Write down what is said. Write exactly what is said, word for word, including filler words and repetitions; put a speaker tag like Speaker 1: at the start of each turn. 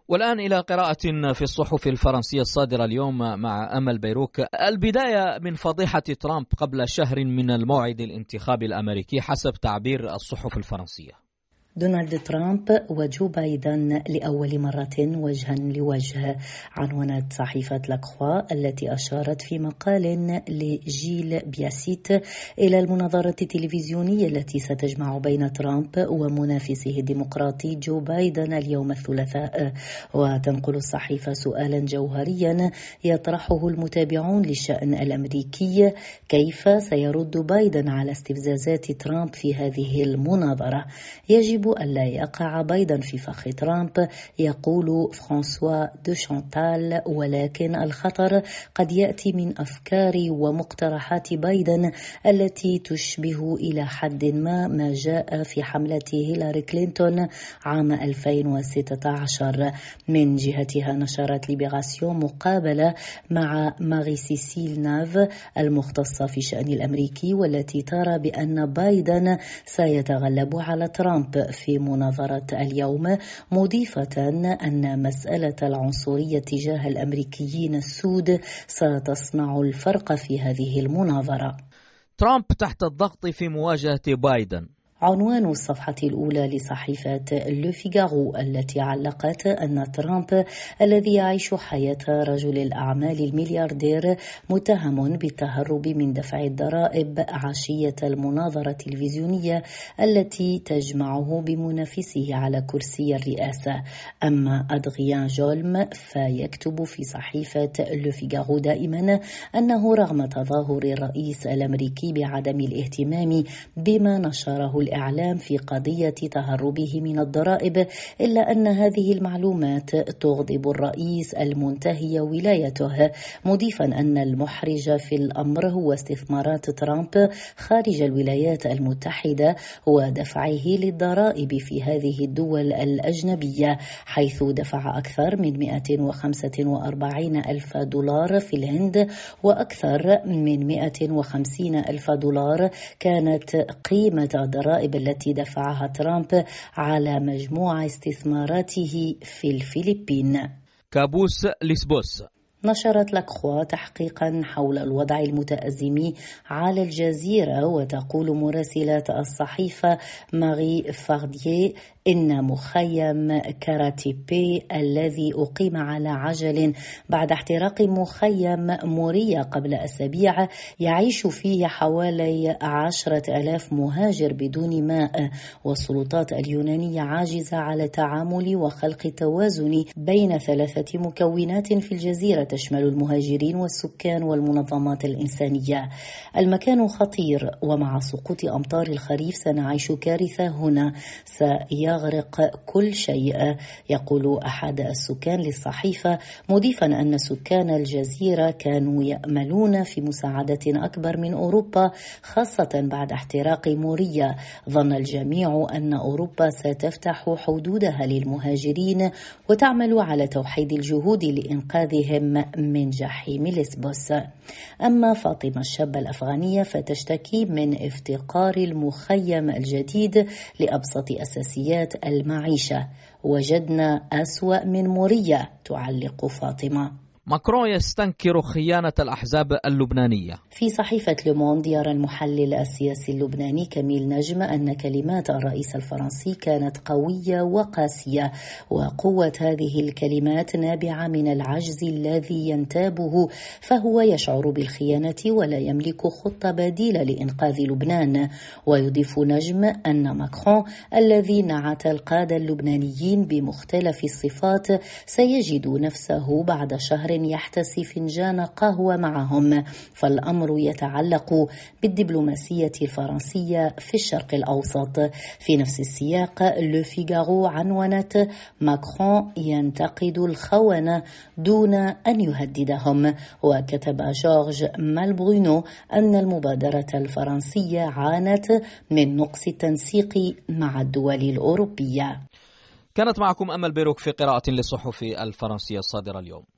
Speaker 1: والآن إلى قراءة في الصحف الفرنسية الصادرة اليوم مع أمل بيروك. البداية من فضيحة ترامب قبل شهر من الموعد الانتخابي الأمريكي حسب تعبير الصحف الفرنسية.
Speaker 2: دونالد ترامب وجو بايدن لأول مرة وجها لوجه، عنونت صحيفة لاكخوا التي أشارت في مقال لجيل بياسيت إلى المناظرة التلفزيونية التي ستجمع بين ترامب ومنافسه الديمقراطي جو بايدن اليوم الثلاثاء. وتنقل الصحيفة سؤالا جوهريا يطرحه المتابعون للشأن الأمريكي: كيف سيرد بايدن على استفزازات ترامب في هذه المناظرة؟ يجب ألا يقع بايدن في فخ ترامب، يقول فرانسوا دو شانتال، ولكن الخطر قد يأتي من أفكار ومقترحات بايدن التي تشبه إلى حد ما ما جاء في حملة هيلاري كلينتون عام ألفين وستة عشر. من جهتها نشرت ليبراسيون مقابلة مع ماري سيسيل ناف المختصة في الشأن الأمريكي، والتي ترى بأن بايدن سيتغلب على ترامب في مناظرة اليوم، مضيفة أن مسألة العنصرية تجاه الأمريكيين السود ستصنع الفرق في هذه المناظرة.
Speaker 1: ترامب تحت الضغط في مواجهة بايدن.
Speaker 2: عنوان الصفحة الأولى لصحيفة لو فيغارو التي علقت أن ترامب الذي يعيش حياة رجل الأعمال الملياردير متهم بالتهرب من دفع الضرائب عشية المناظرة التلفزيونية التي تجمعه بمنافسه على كرسي الرئاسة. أما أدغيان جولم فيكتب في صحيفة لو فيغارو دائما أنه رغم تظاهر الرئيس الأمريكي بعدم الاهتمام بما نشره الإعلام في قضية تهربه من الضرائب، إلا أن هذه المعلومات تغضب الرئيس المنتهي ولايته، مضيفا أن المحرج في الأمر هو استثمارات ترامب خارج الولايات المتحدة ودفعه للضرائب في هذه الدول الأجنبية، حيث دفع أكثر من مئة وخمسة وأربعين ألف دولار في الهند، وأكثر من مئة وخمسين ألف دولار كانت قيمة الضرائب التي دفعها ترامب على مجموع استثماراته في الفلبين.
Speaker 1: كابوس لسبوس.
Speaker 2: نشرت لاكخوا تحقيقا حول الوضع المتأزم على الجزيرة، وتقول مراسلة الصحيفة ماري فاردييه إن مخيم كاراتيبي الذي أقيم على عجل بعد احتراق مخيم موريا قبل أسابيع يعيش فيه حوالي عشرة ألاف مهاجر بدون ماء، والسلطات اليونانية عاجزة على التعامل وخلق توازن بين ثلاثة مكونات في الجزيرة تشمل المهاجرين والسكان والمنظمات الإنسانية. المكان خطير، ومع سقوط أمطار الخريف سنعيش كارثة هنا، سيغرق كل شيء، يقول أحد السكان للصحيفة، مضيفا أن سكان الجزيرة كانوا يأملون في مساعدة أكبر من أوروبا، خاصة بعد احتراق موريا. ظن الجميع أن أوروبا ستفتح حدودها للمهاجرين وتعمل على توحيد الجهود لإنقاذهم من جحيم لسبوس. أما فاطمة الشابة الأفغانية فتشتكي من افتقار المخيم الجديد لأبسط أساسيات المعيشة. وجدنا أسوأ من موريا، تعلق فاطمة.
Speaker 1: ماكرون يستنكر خيانة الأحزاب اللبنانية.
Speaker 2: في صحيفة لوموند يرى المحلل السياسي اللبناني كميل نجم أن كلمات الرئيس الفرنسي كانت قوية وقاسية، وقوة هذه الكلمات نابعة من العجز الذي ينتابه، فهو يشعر بالخيانة ولا يملك خطة بديلة لإنقاذ لبنان. ويضيف نجم أن ماكرون الذي نعت القادة اللبنانيين بمختلف الصفات سيجد نفسه بعد شهر يحتسي فنجان قهوة معهم، فالأمر يتعلق بالدبلوماسية الفرنسية في الشرق الأوسط. في نفس السياق لو فيغارو عنونت ماكرون ينتقد الخونة دون أن يهددهم، وكتب جورج مالبرونو أن المبادرة الفرنسية عانت من نقص التنسيق مع الدول الأوروبية.
Speaker 1: كانت معكم أمل بيروك في قراءة للصحف الفرنسية الصادرة اليوم.